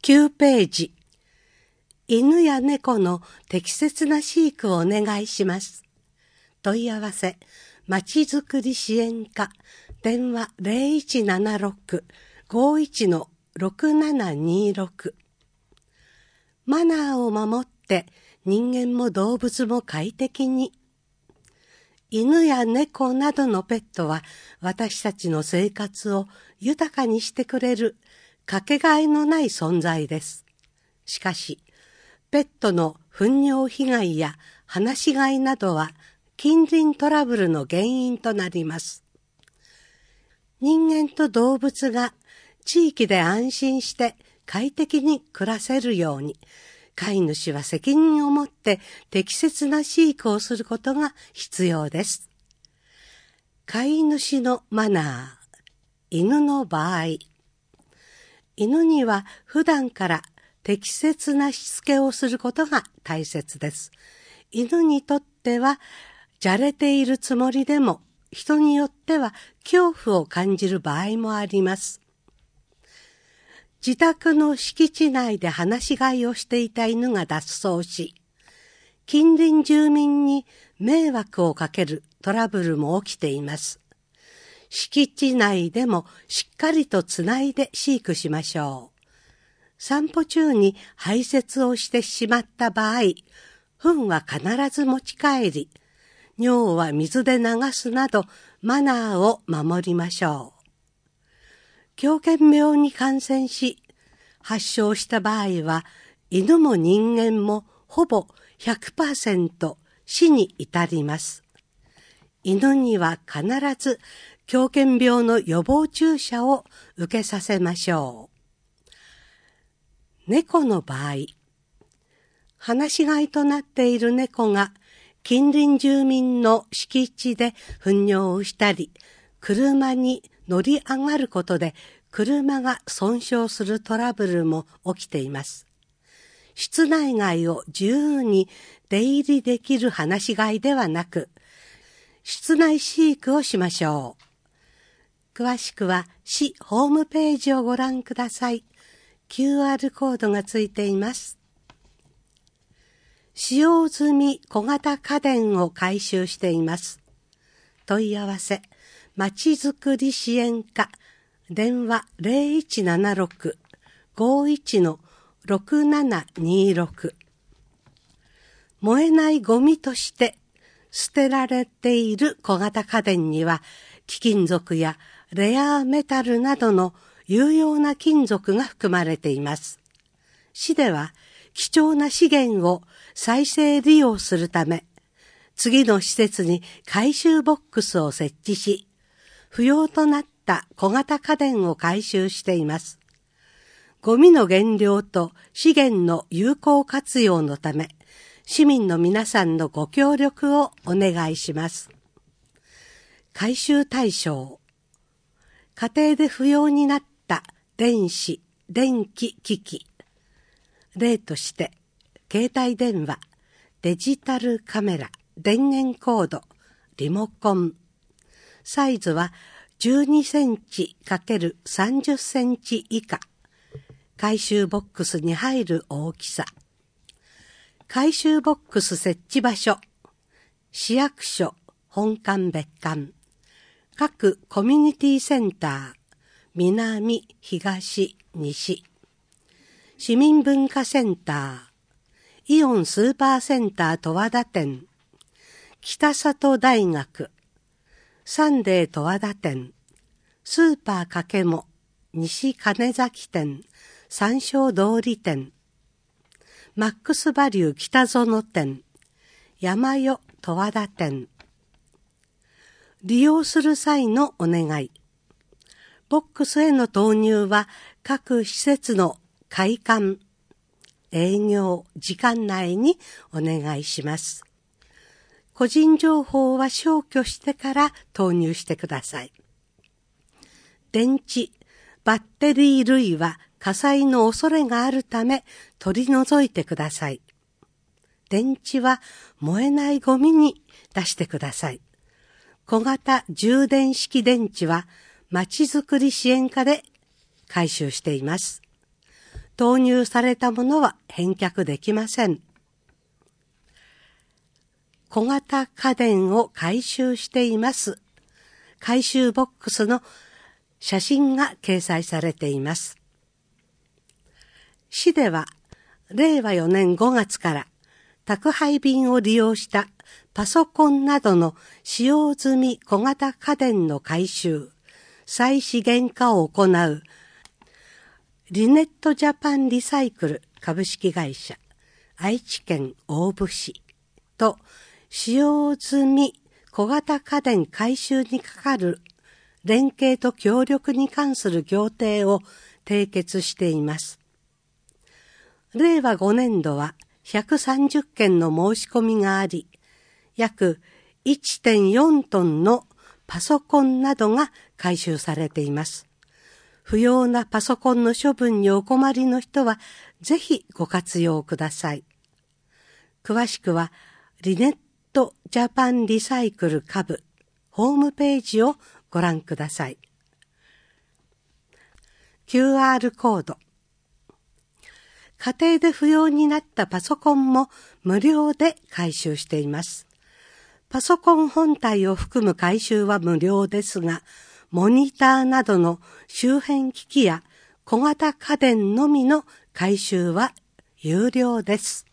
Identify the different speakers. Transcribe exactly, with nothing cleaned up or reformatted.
Speaker 1: きゅうページ。犬や猫の適切な飼育をお願いします。問い合わせ、まちづくり支援課、電話 ゼロいちななろく ごいち ろくななにろく。マナーを守って人間も動物も快適に。犬や猫などのペットは私たちの生活を豊かにしてくれるかけがえのない存在です。しかし、ペットの糞尿被害や放し飼いなどは近隣トラブルの原因となります。人間と動物が地域で安心して快適に暮らせるように、飼い主は責任を持って適切な飼育をすることが必要です。飼い主のマナー。犬の場合、犬には普段から適切なしつけをすることが大切です。犬にとってはじゃれているつもりでも、人によっては恐怖を感じる場合もあります。自宅の敷地内で放し飼いをしていた犬が脱走し、近隣住民に迷惑をかけるトラブルも起きています。敷地内でもしっかりとつないで飼育しましょう。散歩中に排泄をしてしまった場合、糞は必ず持ち帰り、尿は水で流すなどマナーを守りましょう。狂犬病に感染し、発症した場合は、犬も人間もほぼ ひゃくパーセント 死に至ります。犬には必ず狂犬病の予防注射を受けさせましょう。猫の場合、放し飼いとなっている猫が近隣住民の敷地で糞尿をしたり、車に乗り上がることで車が損傷するトラブルも起きています。室内外を自由に出入りできる放し飼いではなく、室内飼育をしましょう。詳しくは市ホームページをご覧ください。キューアール コードがついています。使用済み小型家電を回収しています。問い合わせ、まちづくり支援課、電話 ゼロいちななろく ごいち ろくななにろく。燃えないゴミとして捨てられている小型家電には、貴金属やレアメタルなどの有用な金属が含まれています。市では貴重な資源を再生利用するため、次の施設に回収ボックスを設置し、不要となった小型家電を回収しています。ゴミの減量と資源の有効活用のため、市民の皆さんのご協力をお願いします。回収対象。家庭で不要になった電子、電気機器。例として、携帯電話、デジタルカメラ、電源コード、リモコン。サイズはじゅうにセンチかけるさんじゅっセンチ以下。回収ボックスに入る大きさ。回収ボックス設置場所。市役所、本館別館。各コミュニティセンター、南、東、西。市民文化センター、イオンスーパーセンター十和田店。北里大学、サンデー十和田店。スーパーかけも、西金崎店、三松通り店。マックスバリュー北園店、山代十和田店。利用する際のお願い。ボックスへの投入は各施設の開館、営業時間内にお願いします。個人情報は消去してから投入してください。電池、バッテリー類は火災の恐れがあるため取り除いてください。電池は燃えないゴミに出してください。小型充電式電池はまちづくり支援課で回収しています。 投入されたものは返却できません。小型家電を回収しています。回収ボックスの写真が掲載されています。市では、れいわよねんごがつから宅配便を利用したパソコンなどの使用済み小型家電の回収、再資源化を行うリネットジャパンリサイクル株式会社愛知県大府市と使用済み小型家電回収にかかる連携と協力に関する協定を締結しています。れいわごねんどはひゃくさんじゅっけんの申し込みがあり、約 いってんよんトンのパソコンなどが回収されています。不要なパソコンの処分にお困りの人は、ぜひご活用ください。詳しくは、リネットジャパンリサイクル株ホームページをご覧ください。キューアール コード。家庭で不要になったパソコンも無料で回収しています。パソコン本体を含む回収は無料ですが、モニターなどの周辺機器や小型家電のみの回収は有料です。